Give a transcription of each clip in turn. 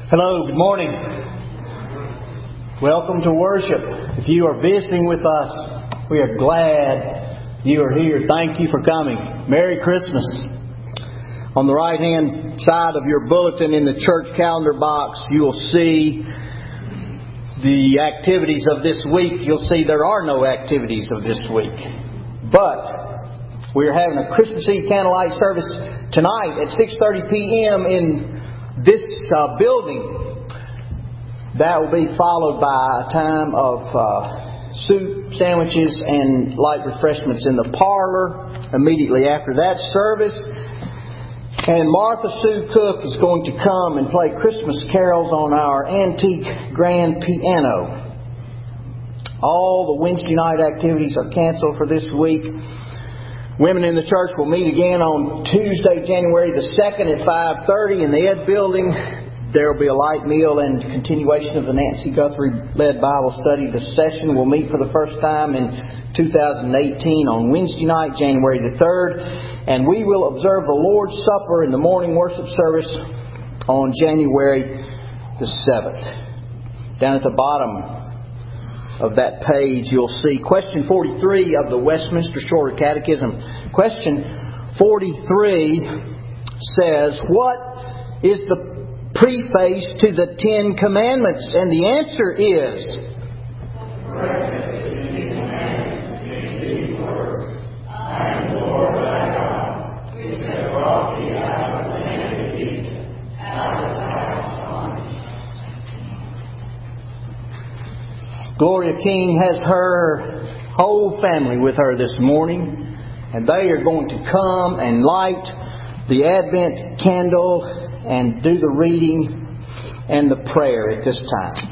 Hello, good morning. Welcome to worship. If you are visiting with us, we are glad you are here. Thank you for coming. Merry Christmas. On the right-hand side of your bulletin in the church calendar box, you will see the activities of this week. You'll see there are no activities of this week. But we're having a Christmas Eve candlelight service tonight at 6:30 p.m. in this building. That will be followed by a time of soup, sandwiches, and light refreshments in the parlor immediately after that service. And Martha Sue Cook is going to come and play Christmas carols on our antique grand piano. All the Wednesday night activities are canceled for this week. Women in the church will meet again on Tuesday, January the 2nd at 5:30 in the Ed Building. There will be a light meal and continuation of the Nancy Guthrie-led Bible study. The session will meet for the first time in 2018 on Wednesday night, January the 3rd. And we will observe the Lord's Supper in the morning worship service on January the 7th. Down at the bottom of that page, you'll see question 43 of the Westminster Shorter Catechism. Question 43 says, what is the preface to the Ten Commandments? And the answer is, Gloria King has her whole family with her this morning, and they are going to come and light the Advent candle and do the reading and the prayer at this time.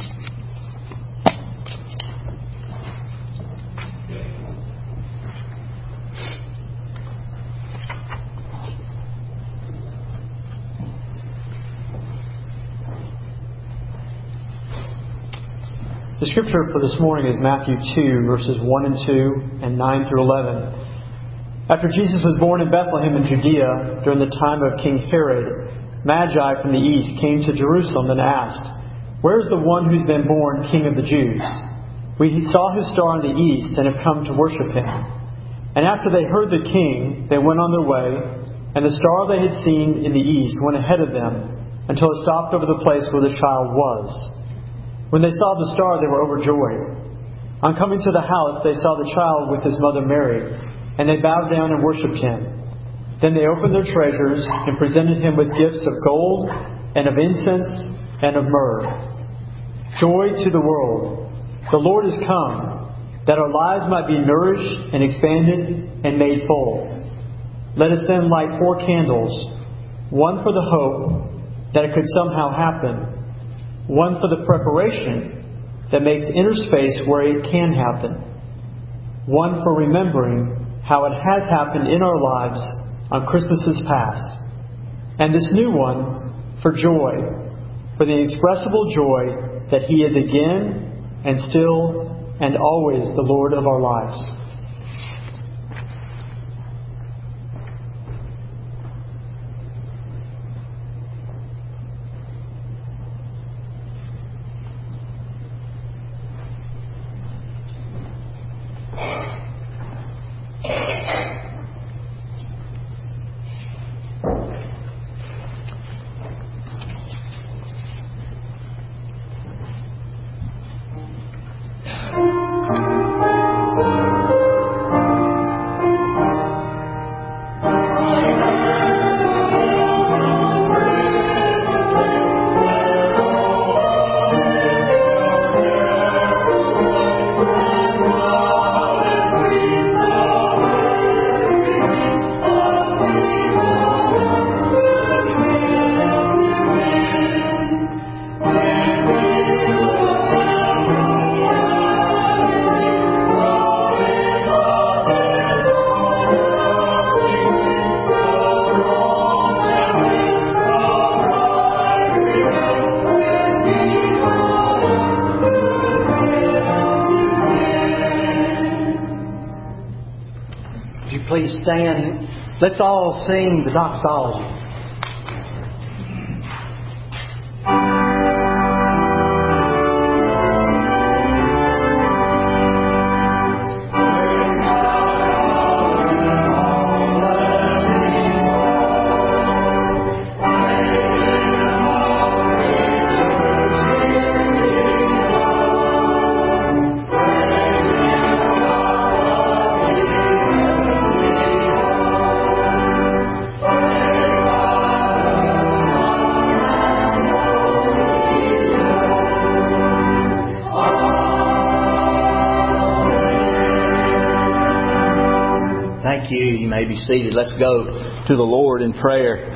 The scripture for this morning is Matthew 2, verses 1 and 2 and 9 through 11. After Jesus was born in Bethlehem in Judea during the time of King Herod, Magi from the east came to Jerusalem and asked, "Where is the one who's been born King of the Jews? We saw his star in the east and have come to worship him." And after they heard the king, they went on their way, and the star they had seen in the east went ahead of them until it stopped over the place where the child was. When they saw the star, they were overjoyed. On coming to the house, they saw the child with his mother Mary, and they bowed down and worshipped him. Then they opened their treasures and presented him with gifts of gold and of incense and of myrrh. Joy to the world! The Lord is come, that our lives might be nourished and expanded and made full. Let us then light 4 candles, one for the hope that it could somehow happen, one for the preparation that makes inner space where it can happen, one for remembering how it has happened in our lives on Christmases past, and this new one for joy, for the inexpressible joy that He is again and still and always the Lord of our lives. Please stand. Let's all sing the doxology. may be seated. Let's go to the Lord in prayer.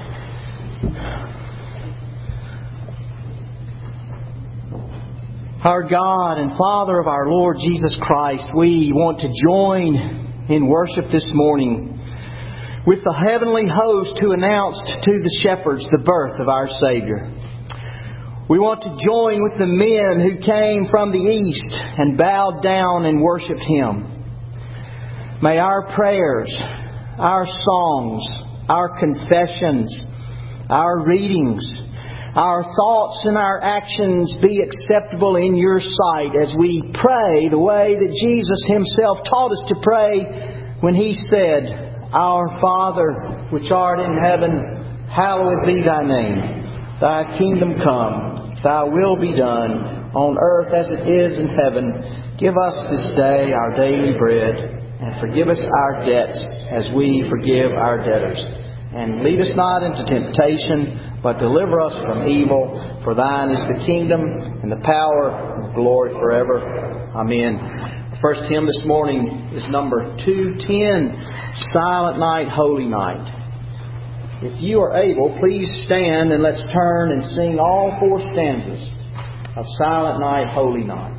Our God and Father of our Lord Jesus Christ, we want to join in worship this morning with the heavenly host who announced to the shepherds the birth of our Savior. We want to join with the men who came from the east and bowed down and worshipped Him. May our prayers, our songs, our confessions, our readings, our thoughts and our actions be acceptable in Your sight as we pray the way that Jesus Himself taught us to pray when He said, Our Father, which art in heaven, hallowed be Thy name. Thy kingdom come, Thy will be done, on earth as it is in heaven. Give us this day our daily bread, and forgive us our debts as we forgive our debtors. And lead us not into temptation, but deliver us from evil. For Thine is the kingdom, and the power, and the glory forever. Amen. The first hymn this morning is number 210, Silent Night, Holy Night. If you are able, please stand and let's turn and sing all 4 stanzas of Silent Night, Holy Night.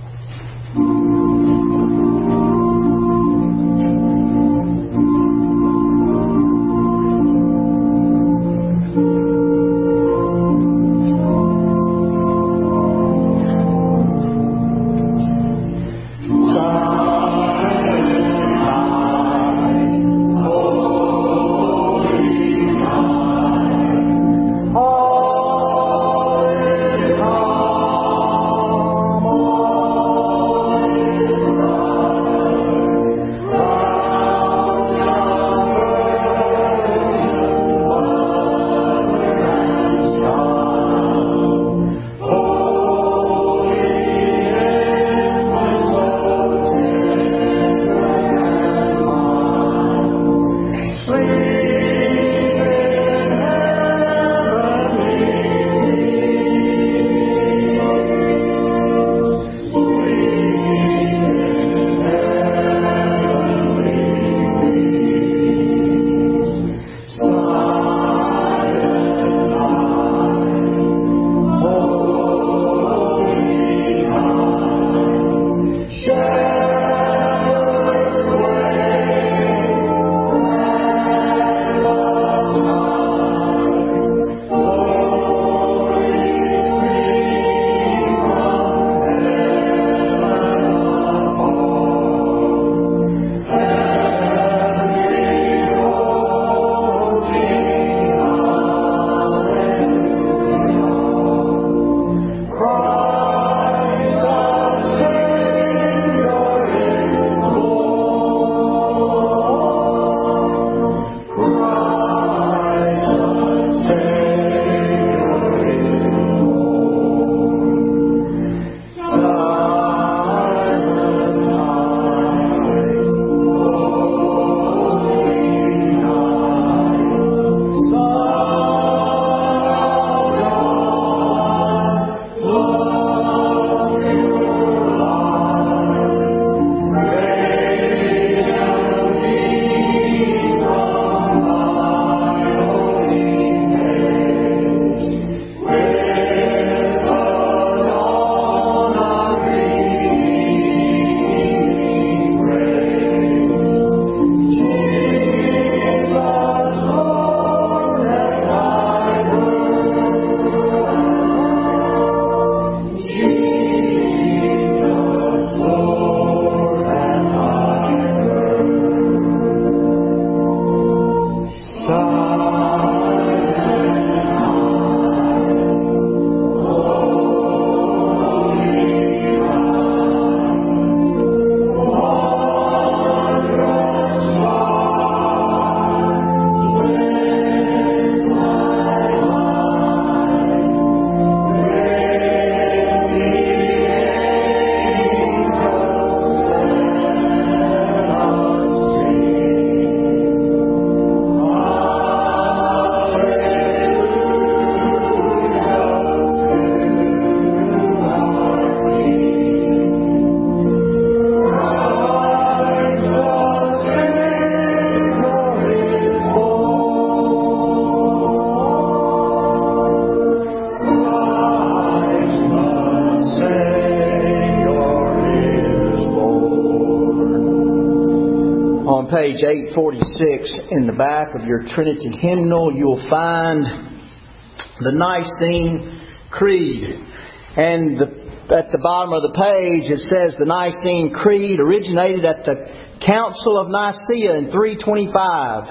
page 846 in the back of your Trinity hymnal, you'll find the Nicene Creed. And at the bottom of the page it says the Nicene Creed originated at the Council of Nicaea in 325.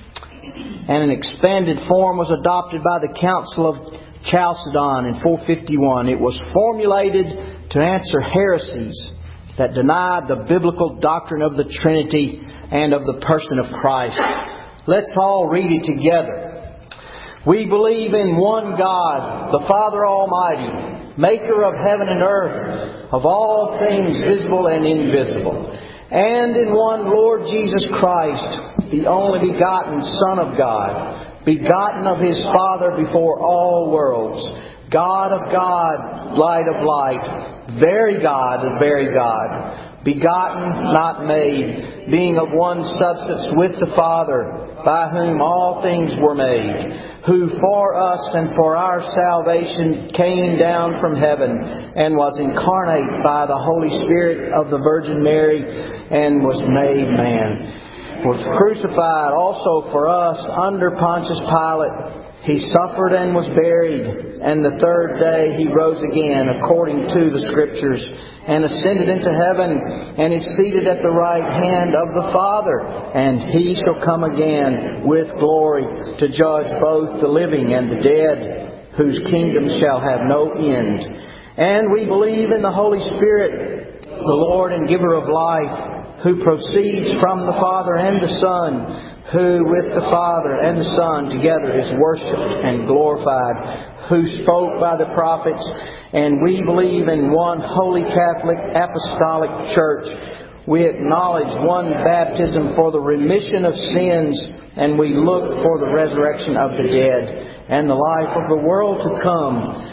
And an expanded form was adopted by the Council of Chalcedon in 451. It was formulated to answer heresies that denied the biblical doctrine of the Trinity and of the person of Christ. Let's all read it together. We believe in one God, the Father Almighty, maker of heaven and earth, of all things visible and invisible, and in one Lord Jesus Christ, the only begotten Son of God, begotten of His Father before all worlds, God of God, light of light, very God of very God, begotten, not made, being of one substance with the Father, by whom all things were made, who for us and for our salvation came down from heaven and was incarnate by the Holy Spirit of the Virgin Mary and was made man, was crucified also for us under Pontius Pilate. He suffered and was buried, and the third day He rose again according to the Scriptures, and ascended into heaven, and is seated at the right hand of the Father. And He shall come again with glory to judge both the living and the dead, whose kingdom shall have no end. And we believe in the Holy Spirit, the Lord and giver of life, who proceeds from the Father and the Son, who with the Father and the Son together is worshipped and glorified, who spoke by the prophets. And we believe in one holy Catholic Apostolic Church. We acknowledge one baptism for the remission of sins, and we look for the resurrection of the dead and the life of the world to come.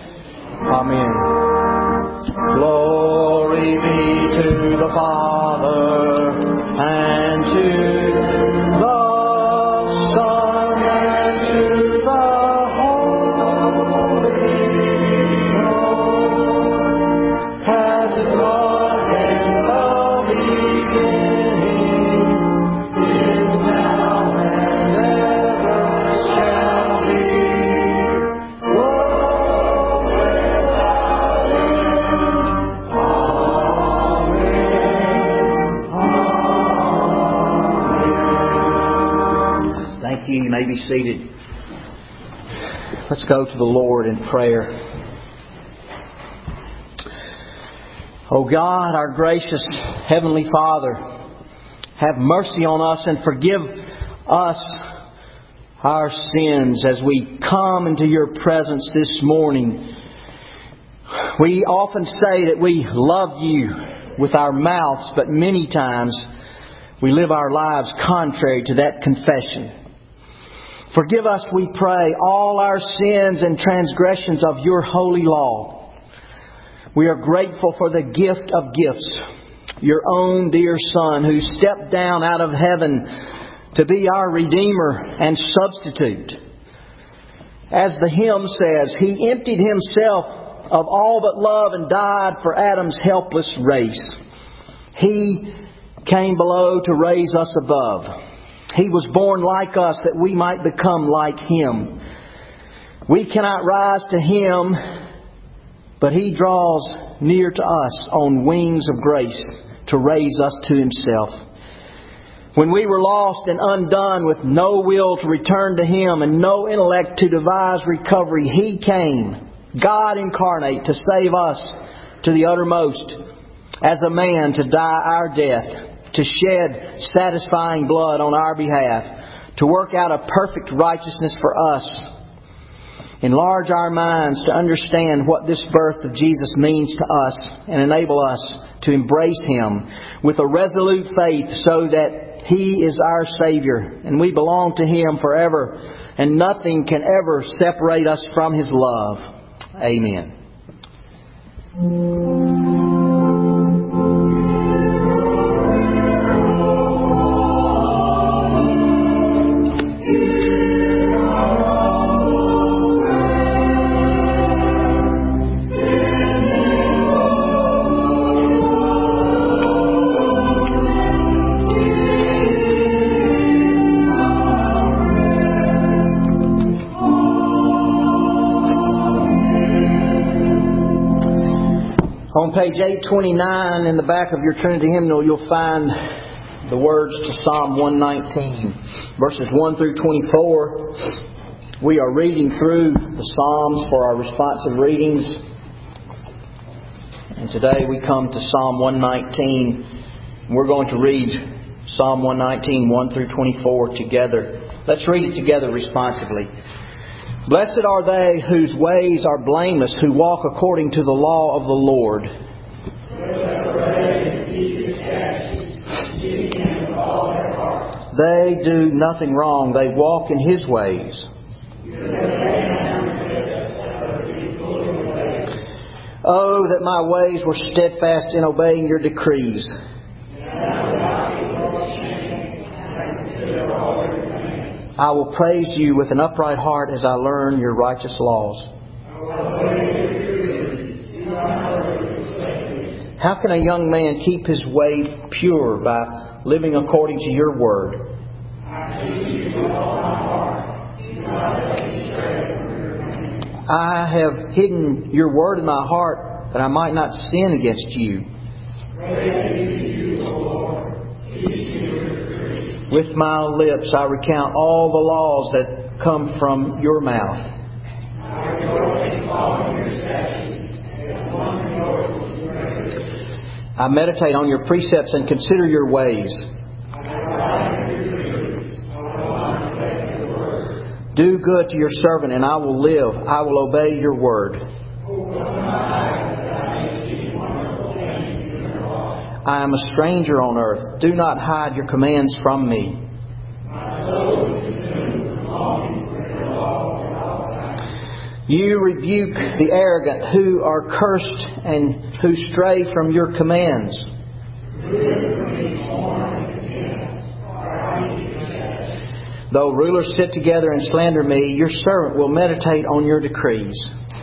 Amen. Glory be to the Father and to the Son and to the Holy Ghost, as it was in the beginning, is now, and ever shall be, world without end. Amen. Thank you. You may be seated. Let's go to the Lord in prayer. O God, our gracious Heavenly Father, have mercy on us and forgive us our sins as we come into Your presence this morning. We often say that we love You with our mouths, but many times we live our lives contrary to that confession. Forgive us, we pray, all our sins and transgressions of Your holy law. We are grateful for the gift of gifts, Your own dear Son, who stepped down out of heaven to be our Redeemer and substitute. As the hymn says, He emptied Himself of all but love and died for Adam's helpless race. He came below to raise us above. He was born like us that we might become like Him. We cannot rise to Him, but He draws near to us on wings of grace to raise us to Himself. When we were lost and undone with no will to return to Him and no intellect to devise recovery, He came, God incarnate, to save us to the uttermost, as a man to die our death, to shed satisfying blood on our behalf, to work out a perfect righteousness for us. Enlarge our minds to understand what this birth of Jesus means to us and enable us to embrace Him with a resolute faith so that He is our Savior and we belong to Him forever and nothing can ever separate us from His love. Amen. On page 829 in the back of your Trinity hymnal, you'll find the words to Psalm 119, verses 1 through 24. We are reading through the Psalms for our responsive readings. And today we come to Psalm 119. We're going to read Psalm 119, 1 through 24 together. Let's read it together responsively. Blessed are they whose ways are blameless, who walk according to the law of the Lord. They do nothing wrong. They walk in His ways. Oh, that my ways were steadfast in obeying your decrees. I will praise you with an upright heart as I learn your righteous laws. How can a young man keep his way pure? By living according to your word. I have hidden your word in my heart that I might not sin against you. With my lips I recount all the laws that come from your mouth. I meditate on your precepts and consider your ways. Do good to your servant and I will live. I will obey your word. I am a stranger on earth. Do not hide your commands from me. You rebuke the arrogant who are cursed and who stray from your commands. Though rulers sit together and slander me, your servant will meditate on your decrees.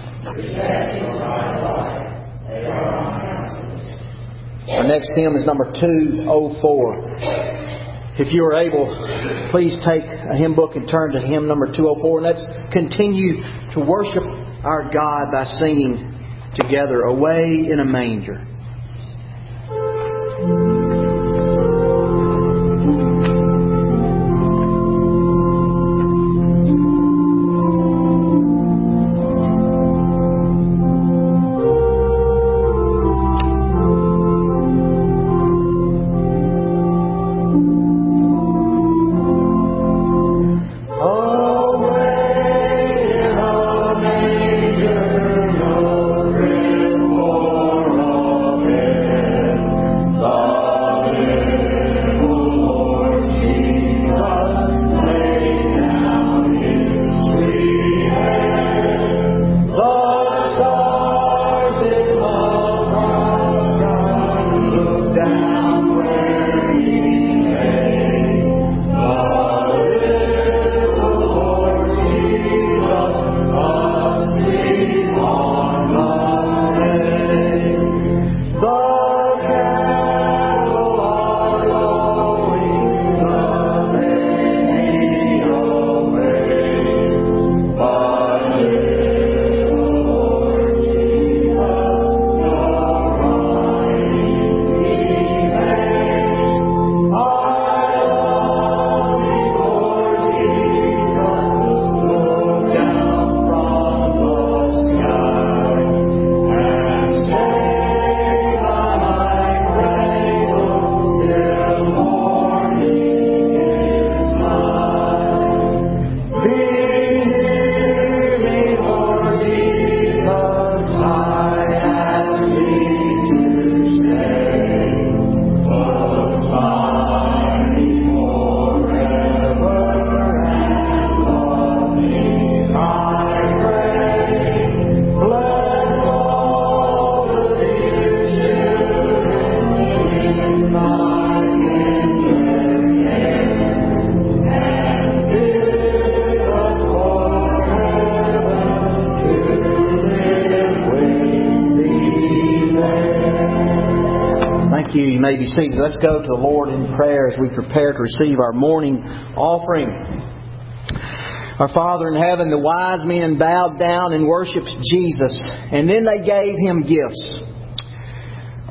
Our next hymn is number 204. If you are able, please take a hymn book and turn to hymn number 204. And let's continue to worship our God by singing together, Away in a Manger. You may be seated. Let's go to the Lord in prayer as we prepare to receive our morning offering. Our Father in heaven, the wise men bowed down and worshipped Jesus, and then they gave Him gifts.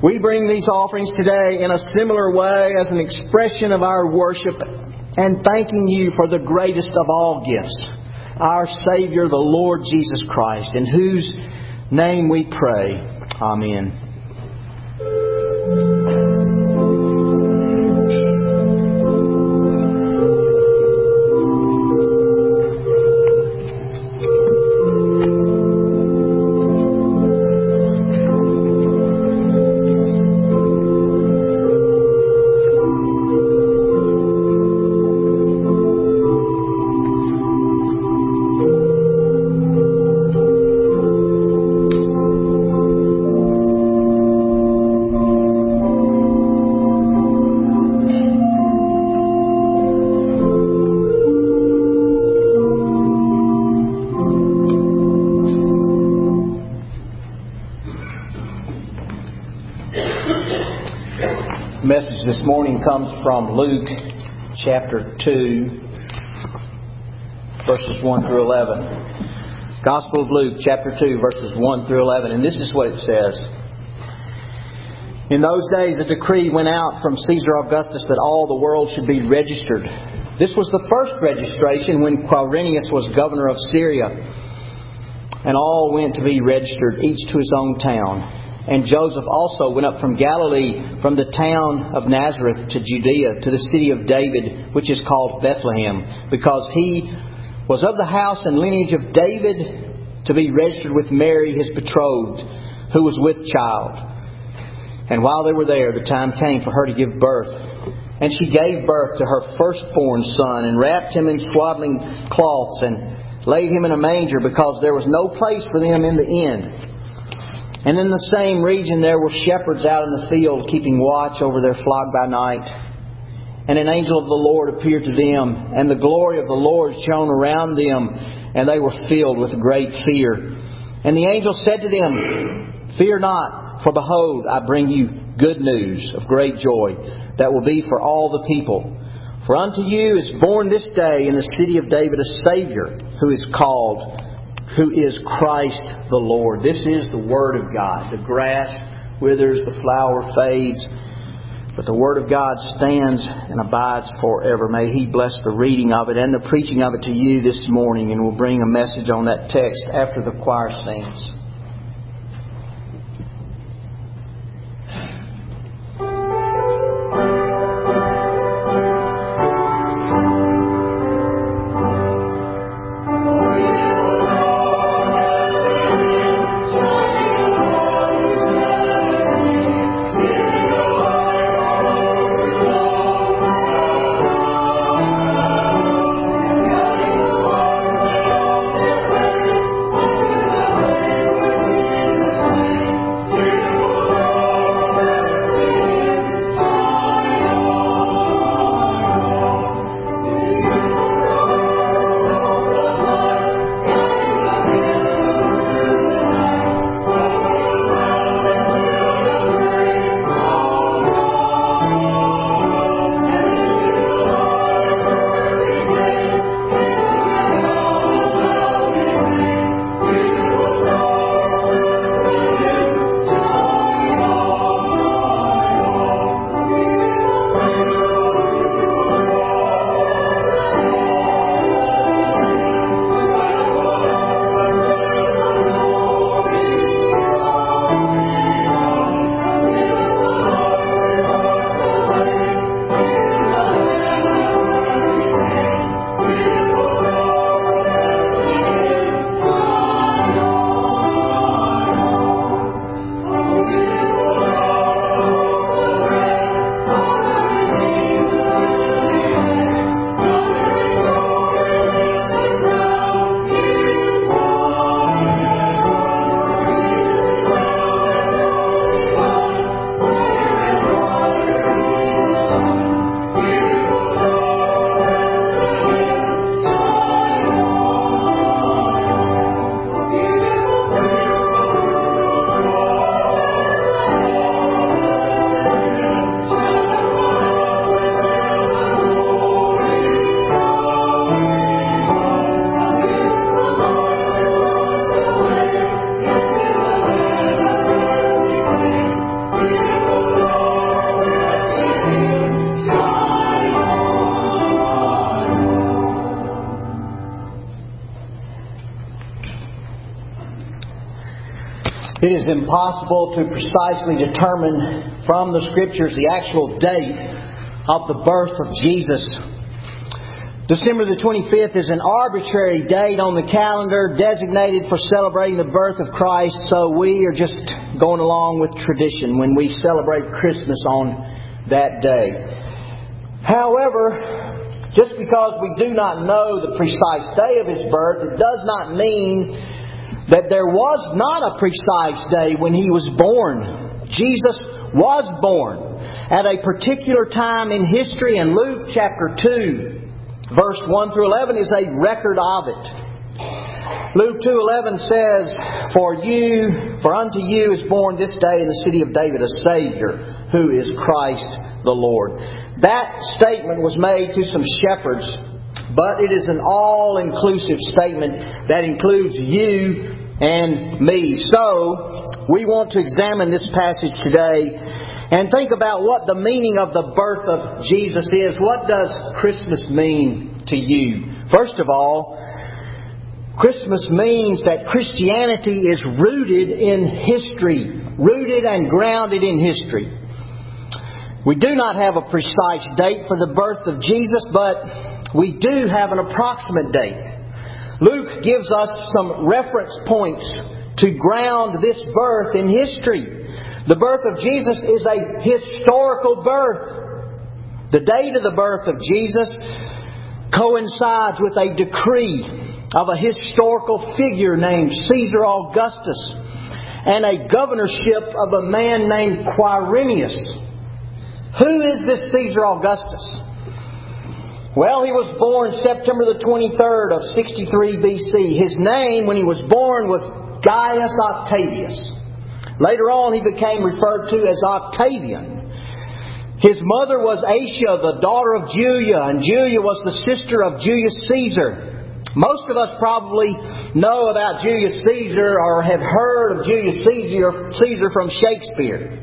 We bring these offerings today in a similar way as an expression of our worship and thanking You for the greatest of all gifts, our Savior, the Lord Jesus Christ, in whose name we pray. Amen. The message this morning comes from Luke chapter 2, verses 1 through 11. Gospel of Luke chapter 2, verses 1 through 11. And this is what it says. In those days a decree went out from Caesar Augustus that all the world should be registered. This was the first registration when Quirinius was governor of Syria. And all went to be registered, each to his own town. And Joseph also went up from Galilee, from the town of Nazareth to Judea, to the city of David, which is called Bethlehem, because he was of the house and lineage of David, to be registered with Mary, his betrothed, who was with child. And while they were there, the time came for her to give birth. And she gave birth to her firstborn son, and wrapped him in swaddling cloths, and laid him in a manger, because there was no place for them in the inn. And in the same region there were shepherds out in the field, keeping watch over their flock by night. And an angel of the Lord appeared to them, and the glory of the Lord shone around them, and they were filled with great fear. And the angel said to them, "Fear not, for behold, I bring you good news of great joy, that will be for all the people. For unto you is born this day in the city of David a Saviour, who is Christ the Lord." This is the Word of God. The grass withers, the flower fades, but the Word of God stands and abides forever. May He bless the reading of it and the preaching of it to you this morning, and we'll bring a message on that text after the choir sings. It is impossible to precisely determine from the Scriptures the actual date of the birth of Jesus. December the 25th is an arbitrary date on the calendar designated for celebrating the birth of Christ, so we are just going along with tradition when we celebrate Christmas on that day. However, just because we do not know the precise day of His birth, it does not mean that there was not a precise day when He was born. Jesus was born at a particular time in history, and Luke chapter 2, verse 1 through 11 is a record of it. Luke 2:11 says, For unto you is born this day in the city of David a Savior, who is Christ the Lord. That statement was made to some shepherds, but it is an all-inclusive statement that includes you and me. So, we want to examine this passage today and think about what the meaning of the birth of Jesus is. What does Christmas mean to you? First of all, Christmas means that Christianity is rooted in history, rooted and grounded in history. We do not have a precise date for the birth of Jesus, but we do have an approximate date. Luke gives us some reference points to ground this birth in history. The birth of Jesus is a historical birth. The date of the birth of Jesus coincides with a decree of a historical figure named Caesar Augustus and a governorship of a man named Quirinius. Who is this Caesar Augustus? Well, he was born September the 23rd of 63 BC. His name, when he was born, was Gaius Octavius. Later on, he became referred to as Octavian. His mother was Asia, the daughter of Julia, and Julia was the sister of Julius Caesar. Most of us probably know about Julius Caesar or have heard of Julius Caesar from Shakespeare.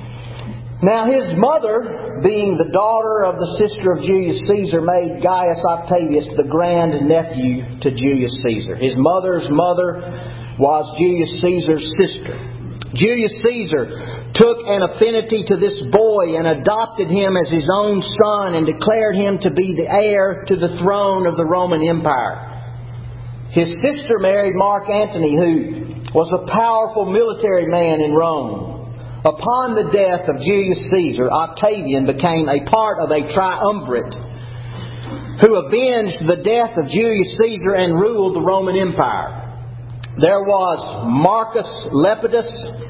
Now, his mother, being the daughter of the sister of Julius Caesar, made Gaius Octavius the grand-nephew to Julius Caesar. His mother's mother was Julius Caesar's sister. Julius Caesar took an affinity to this boy and adopted him as his own son and declared him to be the heir to the throne of the Roman Empire. His sister married Mark Antony, who was a powerful military man in Rome. Upon the death of Julius Caesar, Octavian became a part of a triumvirate who avenged the death of Julius Caesar and ruled the Roman Empire. There was Marcus Lepidus,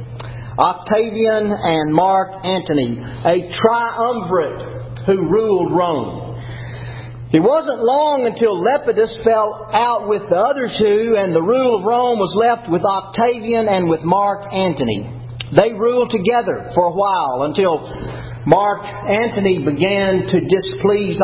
Octavian, and Mark Antony, a triumvirate who ruled Rome. It wasn't long until Lepidus fell out with the other two, and the rule of Rome was left with Octavian and with Mark Antony. They ruled together for a while until Mark Antony began to displease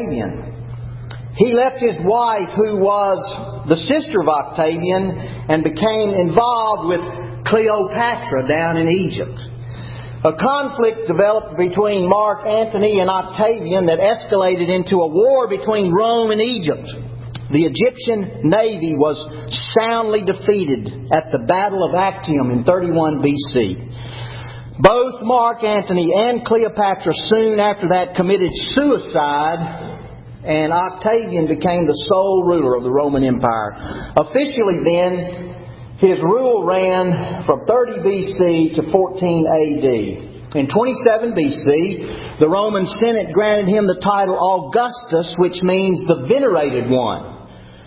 Octavian. He left his wife, who was the sister of Octavian, and became involved with Cleopatra down in Egypt. A conflict developed between Mark Antony and Octavian that escalated into a war between Rome and Egypt. The Egyptian navy was soundly defeated at the Battle of Actium in 31 BC. Both Mark Antony and Cleopatra soon after that committed suicide, and Octavian became the sole ruler of the Roman Empire. Officially then, his rule ran from 30 BC to 14 AD. In 27 BC, the Roman Senate granted him the title Augustus, which means the venerated one.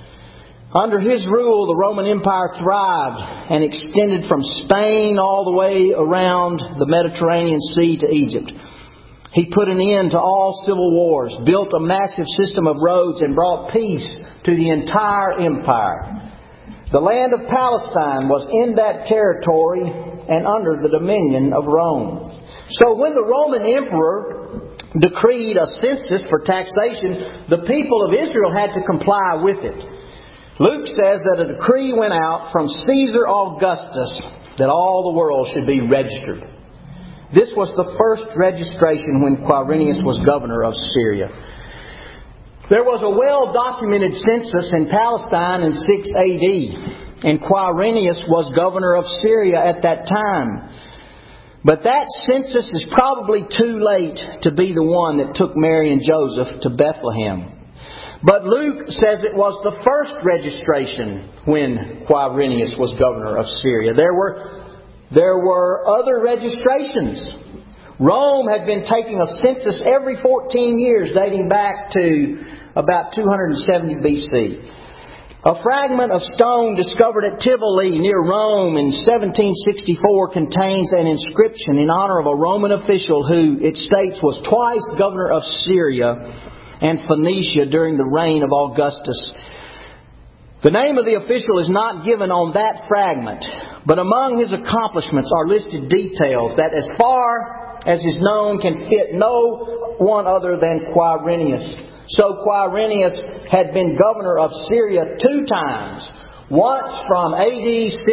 Under his rule, the Roman Empire thrived and extended from Spain all the way around the Mediterranean Sea to Egypt. He put an end to all civil wars, built a massive system of roads, and brought peace to the entire empire. The land of Palestine was in that territory and under the dominion of Rome. So when the Roman emperor decreed a census for taxation, the people of Israel had to comply with it. Luke says that a decree went out from Caesar Augustus that all the world should be registered. This was the first registration when Quirinius was governor of Syria. There was a well-documented census in Palestine in 6 AD. and Quirinius was governor of Syria at that time. But that census is probably too late to be the one that took Mary and Joseph to Bethlehem. But Luke says it was the first registration when Quirinius was governor of Syria. There were other registrations. Rome had been taking a census every 14 years, dating back to about 270 BC. A fragment of stone discovered at Tivoli near Rome in 1764 contains an inscription in honor of a Roman official who, it states, was twice governor of Syria and Phoenicia during the reign of Augustus. The name of the official is not given on that fragment, but among his accomplishments are listed details that, as far as is known, can fit no one other than Quirinius. So Quirinius had been governor of Syria 2 times, once from AD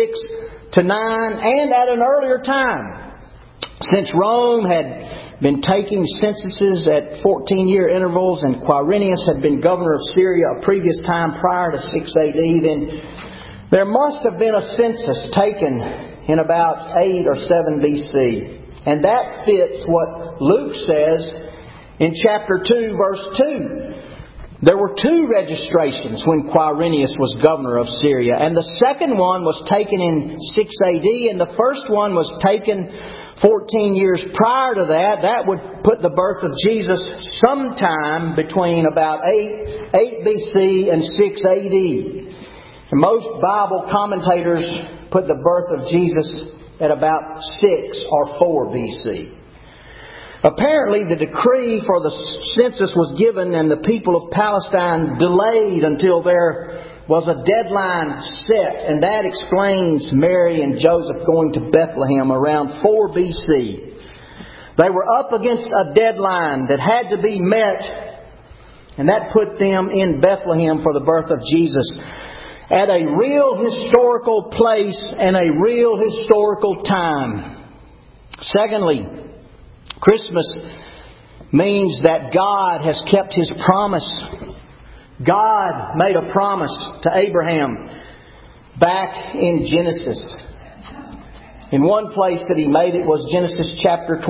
6 to 9 and at an earlier time. Since Rome had been taking censuses at 14-year intervals and Quirinius had been governor of Syria a previous time prior to 6 AD, then there must have been a census taken in about 8 or 7 BC. And that fits what Luke says in chapter 2, verse 2. There were 2 registrations when Quirinius was governor of Syria. And the second one was taken in 6 AD, and the first one was taken 14 years prior to that. That would put the birth of Jesus sometime between about 8 BC and 6 AD. And most Bible commentators put the birth of Jesus at about 6 or 4 BC. Apparently, the decree for the census was given and the people of Palestine delayed until there was a deadline set. And that explains Mary and Joseph going to Bethlehem around 4 BC. They were up against a deadline that had to be met, and that put them in Bethlehem for the birth of Jesus at a real historical place and a real historical time. Secondly, Christmas means that God has kept His promise. God made a promise to Abraham back in Genesis. In one place that He made it was Genesis chapter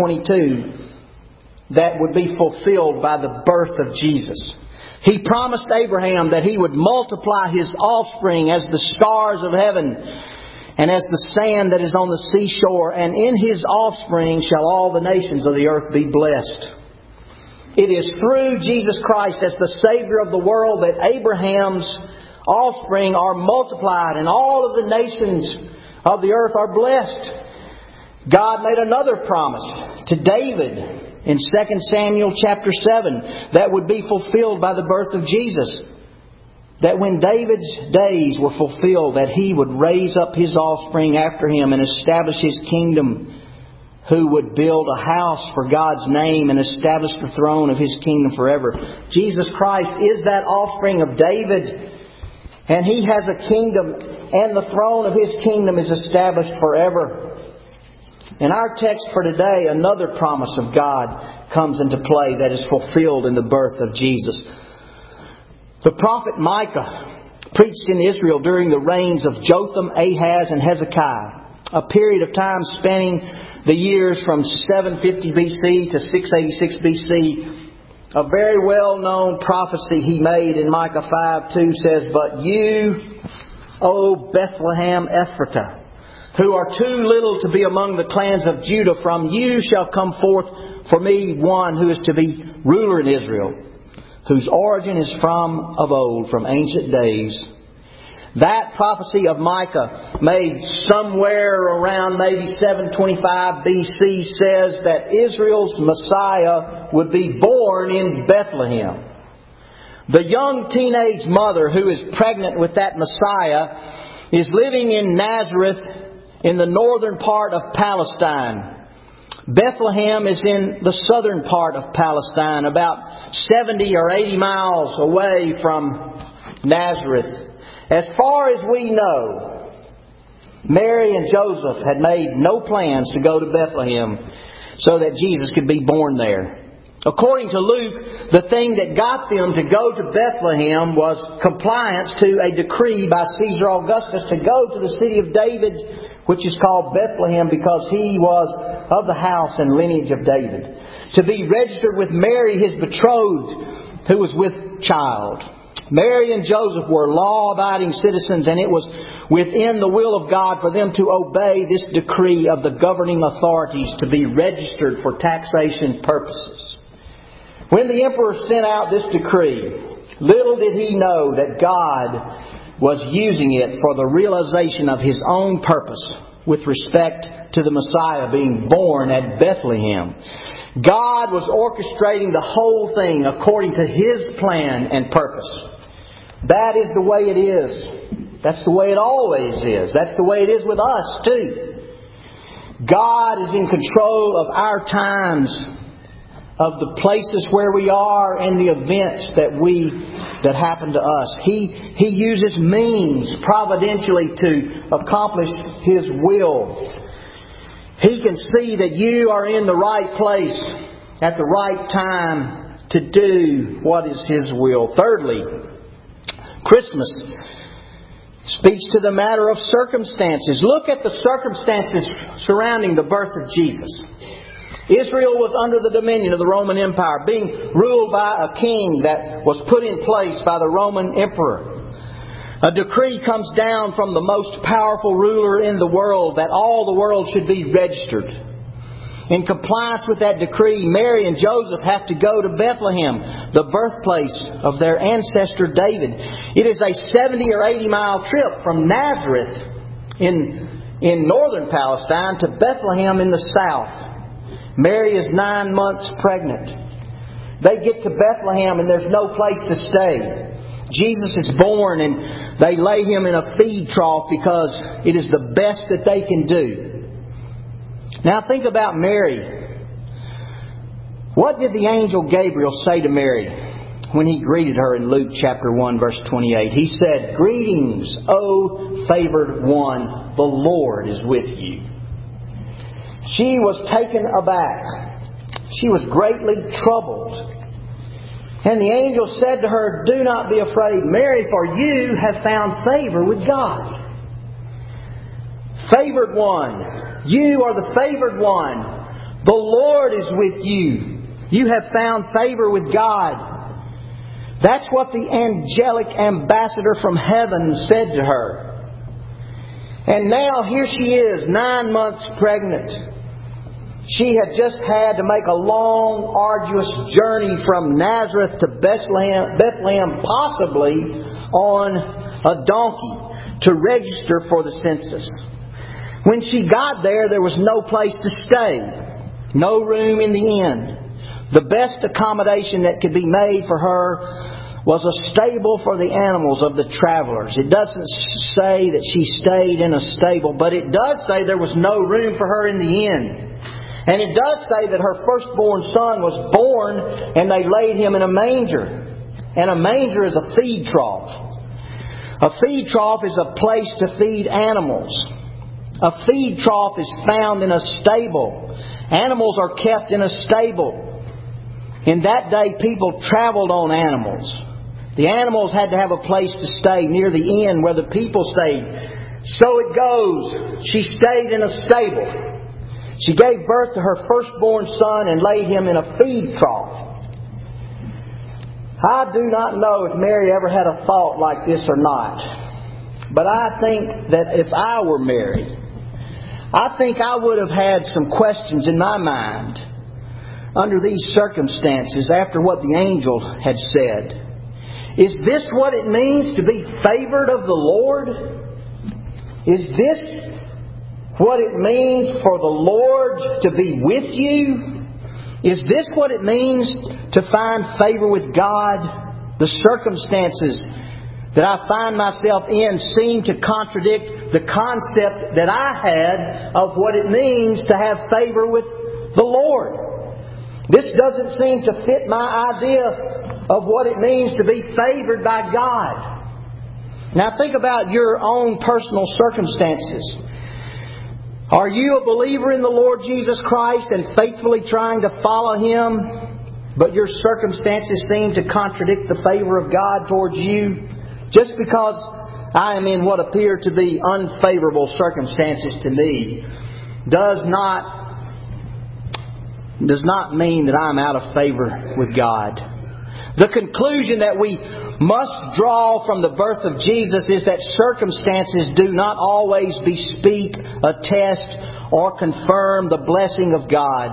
22, that would be fulfilled by the birth of Jesus. He promised Abraham that he would multiply his offspring as the stars of heaven and as the sand that is on the seashore, and in his offspring shall all the nations of the earth be blessed. It is through Jesus Christ as the Savior of the world that Abraham's offspring are multiplied and all of the nations of the earth are blessed. God made another promise to David in 2 Samuel chapter 7 that would be fulfilled by the birth of Jesus. That when David's days were fulfilled, that he would raise up his offspring after him and establish his kingdom, who would build a house for God's name and establish the throne of His kingdom forever. Jesus Christ is that offspring of David, and He has a kingdom, and the throne of His kingdom is established forever. In our text for today, another promise of God comes into play that is fulfilled in the birth of Jesus. The prophet Micah preached in Israel during the reigns of Jotham, Ahaz, and Hezekiah, a period of time spanning the years from 750 BC to 686 BC. A very well-known prophecy he made in Micah 5:2 says, "But you, O Bethlehem Ephratah, who are too little to be among the clans of Judah, from you shall come forth for me one who is to be ruler in Israel, whose origin is from of old, from ancient days." That prophecy of Micah, made somewhere around maybe 725 BC, says that Israel's Messiah would be born in Bethlehem. The young teenage mother who is pregnant with that Messiah is living in Nazareth in the northern part of Palestine. Bethlehem is in the southern part of Palestine, about 70 or 80 miles away from Nazareth. As far as we know, Mary and Joseph had made no plans to go to Bethlehem so that Jesus could be born there. According to Luke, the thing that got them to go to Bethlehem was compliance to a decree by Caesar Augustus to go to the city of David, which is called Bethlehem because he was of the house and lineage of David. To be registered with Mary, his betrothed, who was with child. Mary and Joseph were law-abiding citizens, and it was within the will of God for them to obey this decree of the governing authorities to be registered for taxation purposes. When the emperor sent out this decree, little did he know that God was using it for the realization of His own purpose with respect to the Messiah being born at Bethlehem. God was orchestrating the whole thing according to His plan and purpose. That is the way it is. That's the way it always is. That's the way it is with us too. God is in control of our times, of the places where we are, and the events that happen to us. He uses means providentially to accomplish His will. He can see that you are in the right place at the right time to do what is His will. Thirdly, Christmas speaks to the matter of circumstances. Look at the circumstances surrounding the birth of Jesus. Israel was under the dominion of the Roman Empire, being ruled by a king that was put in place by the Roman emperor. A decree comes down from the most powerful ruler in the world that all the world should be registered. In compliance with that decree, Mary and Joseph have to go to Bethlehem, the birthplace of their ancestor David. It is a 70 or 80 mile trip from Nazareth in northern Palestine to Bethlehem in the south. Mary is 9 months pregnant. They get to Bethlehem and there's no place to stay. Jesus is born and they lay Him in a feed trough because it is the best that they can do. Now think about Mary. What did the angel Gabriel say to Mary when he greeted her in Luke chapter 1 verse 28? He said, "Greetings, O favored one, the Lord is with you." She was taken aback. She was greatly troubled. And the angel said to her, "Do not be afraid, Mary, for you have found favor with God." Favored one. You are the favored one. The Lord is with you. You have found favor with God. That's what the angelic ambassador from heaven said to her. And now here she is, 9 months pregnant. She had just had to make a long, arduous journey from Nazareth to Bethlehem, possibly on a donkey, to register for the census. When she got there was no place to stay. No room in the inn. The best accommodation that could be made for her was a stable for the animals of the travelers. It doesn't say that she stayed in a stable, but it does say there was no room for her in the inn. And it does say that her firstborn son was born and they laid him in a manger. And a manger is a feed trough. A feed trough is a place to feed animals. A feed trough is found in a stable. Animals are kept in a stable. In that day, people traveled on animals. The animals had to have a place to stay near the inn where the people stayed. So it goes. She stayed in a stable. She gave birth to her firstborn son and laid him in a feed trough. I do not know if Mary ever had a thought like this or not. But I think that if I were Mary, I think I would have had some questions in my mind under these circumstances after what the angel had said. Is this what it means to be favored of the Lord? Is this what it means for the Lord to be with you? Is this what it means to find favor with God? The circumstances that I find myself in seem to contradict the concept that I had of what it means to have favor with the Lord. This doesn't seem to fit my idea of what it means to be favored by God. Now think about your own personal circumstances. Are you a believer in the Lord Jesus Christ and faithfully trying to follow Him? but your circumstances seem to contradict the favor of God towards you, just because I am in what appear to be unfavorable circumstances to me, does not mean that I'm out of favor with God. The conclusion that we must draw from the birth of Jesus is that circumstances do not always bespeak, attest, or confirm the blessing of God.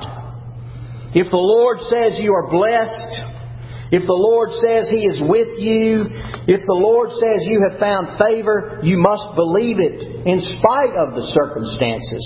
If the Lord says you are blessed, if the Lord says He is with you, if the Lord says you have found favor, you must believe it in spite of the circumstances.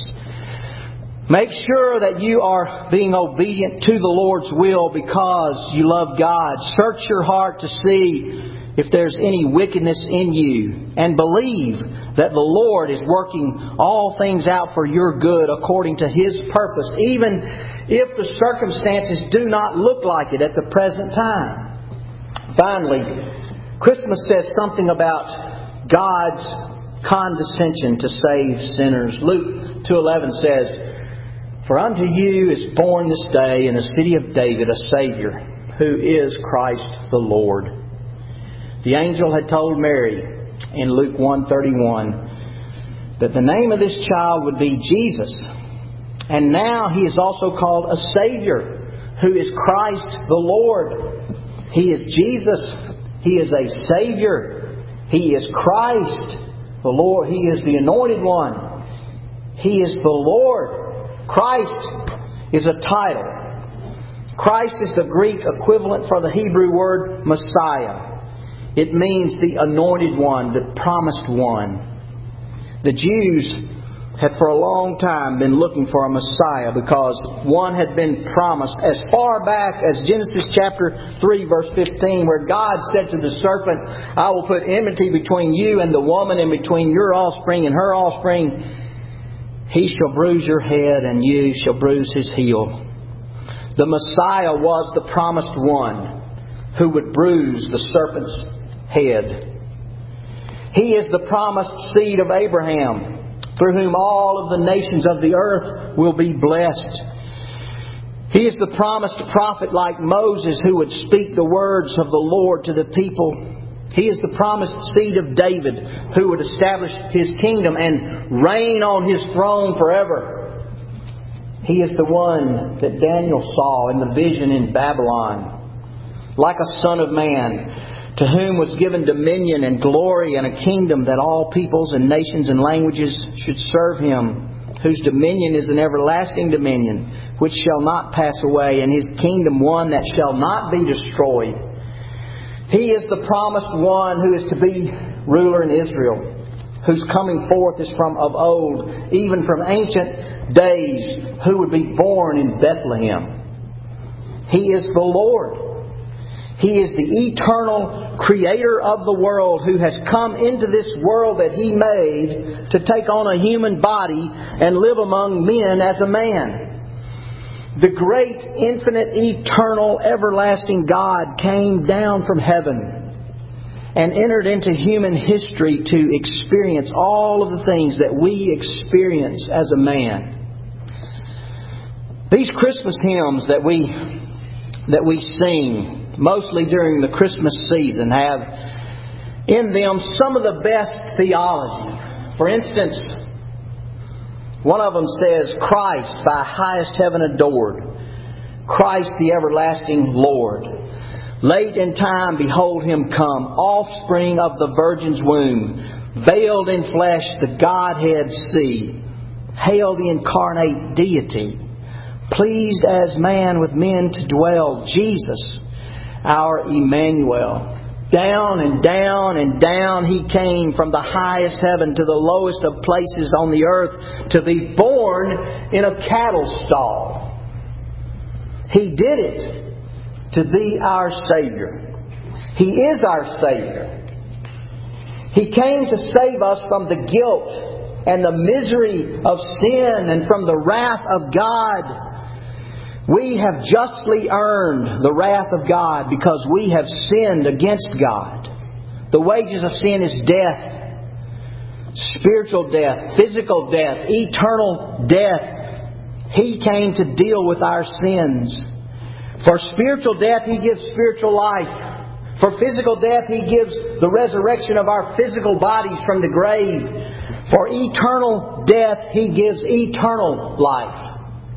Make sure that you are being obedient to the Lord's will because you love God. Search your heart to see if there's any wickedness in you, and believe that the Lord is working all things out for your good according to His purpose, even if the circumstances do not look like it at the present time. Finally, Christmas says something about God's condescension to save sinners. Luke 2:11 says, "For unto you is born this day in the city of David a Savior, who is Christ the Lord." The angel had told Mary in Luke 1:31 that the name of this child would be Jesus. And now He is also called a Savior, who is Christ the Lord. He is Jesus. He is a Savior. He is Christ the Lord. He is the Anointed One. He is the Lord. Christ is a title. Christ is the Greek equivalent for the Hebrew word Messiah. It means the Anointed One, the Promised One. The Jews had for a long time been looking for a Messiah because one had been promised as far back as Genesis chapter 3 verse 15, where God said to the serpent, "I will put enmity between you and the woman, and between your offspring and her offspring. He shall bruise your head, and you shall bruise his heel." The Messiah was the promised one who would bruise the serpent's head. He is the promised seed of Abraham, through whom all of the nations of the earth will be blessed. He is the promised prophet like Moses, who would speak the words of the Lord to the people. He is the promised seed of David, who would establish His kingdom and reign on His throne forever. He is the one that Daniel saw in the vision in Babylon, like a son of man, to whom was given dominion and glory and a kingdom that all peoples and nations and languages should serve Him, whose dominion is an everlasting dominion, which shall not pass away, and His kingdom one that shall not be destroyed. He is the promised one who is to be ruler in Israel, whose coming forth is from of old, even from ancient days, who would be born in Bethlehem. He is the Lord. He is the eternal Creator of the world, who has come into this world that He made to take on a human body and live among men as a man. The great, infinite, eternal, everlasting God came down from heaven and entered into human history to experience all of the things that we experience as a man. These Christmas hymns that we sing, mostly during the Christmas season, have in them some of the best theology. For instance, one of them says, "Christ by highest heaven adored, Christ the everlasting Lord. Late in time behold Him come, offspring of the Virgin's womb, veiled in flesh the Godhead see. Hail the incarnate deity, pleased as man with men to dwell, Jesus, our Emmanuel." Down and down and down He came from the highest heaven to the lowest of places on the earth to be born in a cattle stall. He did it to be our Savior. He is our Savior. He came to save us from the guilt and the misery of sin and from the wrath of God. We have justly earned the wrath of God because we have sinned against God. The wages of sin is death. Spiritual death, physical death, eternal death. He came to deal with our sins. For spiritual death, He gives spiritual life. For physical death, He gives the resurrection of our physical bodies from the grave. For eternal death, He gives eternal life.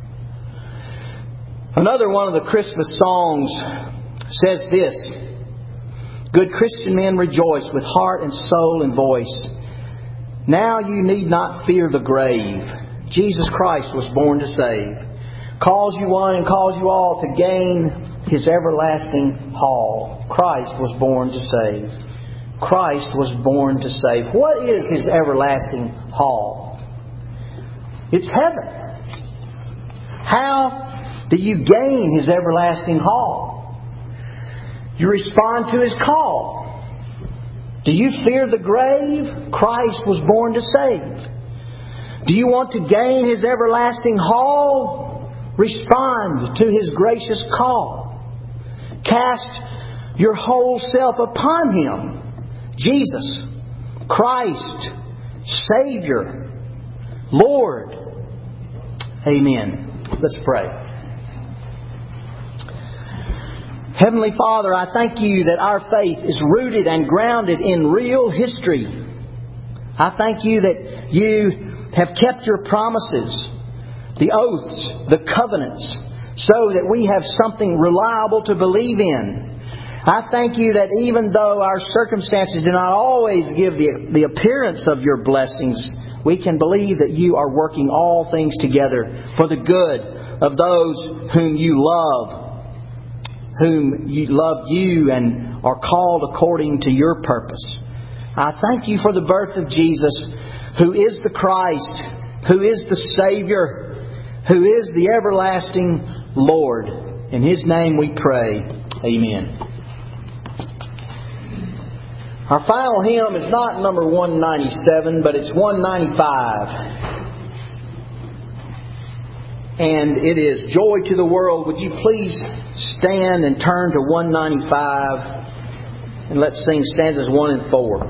Another one of the Christmas songs says this: "Good Christian men, rejoice with heart and soul and voice. Now you need not fear the grave. Jesus Christ was born to save. Calls you one and calls you all to gain His everlasting hall." Christ was born to save. Christ was born to save. What is His everlasting hall? It's heaven. How do you gain His everlasting hall? You respond to His call. Do you fear the grave? Christ was born to save. Do you want to gain His everlasting hall? Respond to His gracious call. Cast your whole self upon Him. Jesus, Christ, Savior, Lord. Amen. Let's pray. Heavenly Father, I thank You that our faith is rooted and grounded in real history. I thank You that You have kept Your promises, the oaths, the covenants, so that we have something reliable to believe in. I thank You that even though our circumstances do not always give the appearance of Your blessings, we can believe that You are working all things together for the good of those whom You love, whom love You and are called according to Your purpose. I thank You for the birth of Jesus, who is the Christ, who is the Savior, who is the everlasting Lord. In His name we pray. Amen. Our final hymn is not number 197, but it's 195. And it is "Joy to the World." Would you please stand and turn to 195, and let's sing stanzas 1 and 4.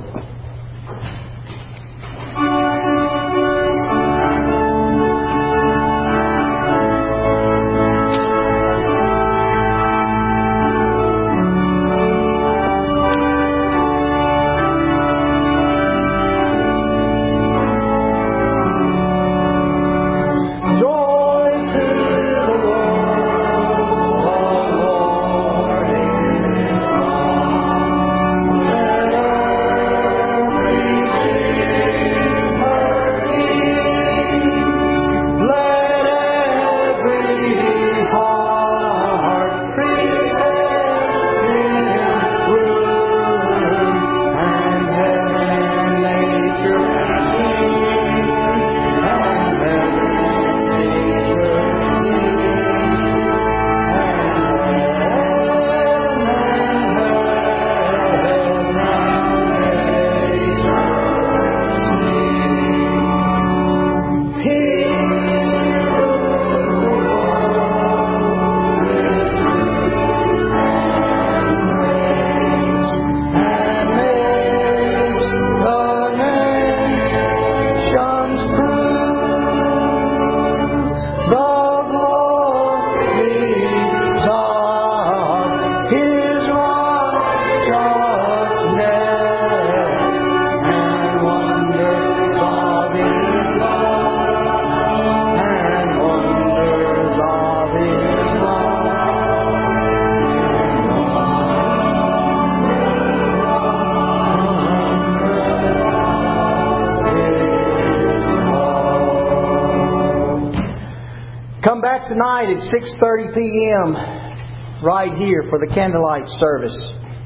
Come back tonight at 6:30 p.m. right here for the candlelight service.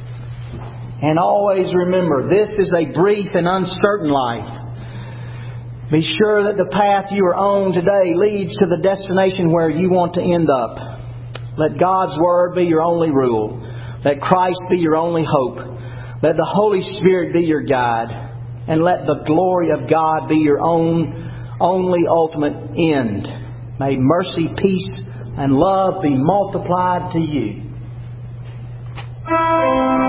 And always remember, this is a brief and uncertain life. Be sure that the path you are on today leads to the destination where you want to end up. Let God's Word be your only rule. Let Christ be your only hope. Let the Holy Spirit be your guide. And let the glory of God be your only ultimate end. May mercy, peace, and love be multiplied to you.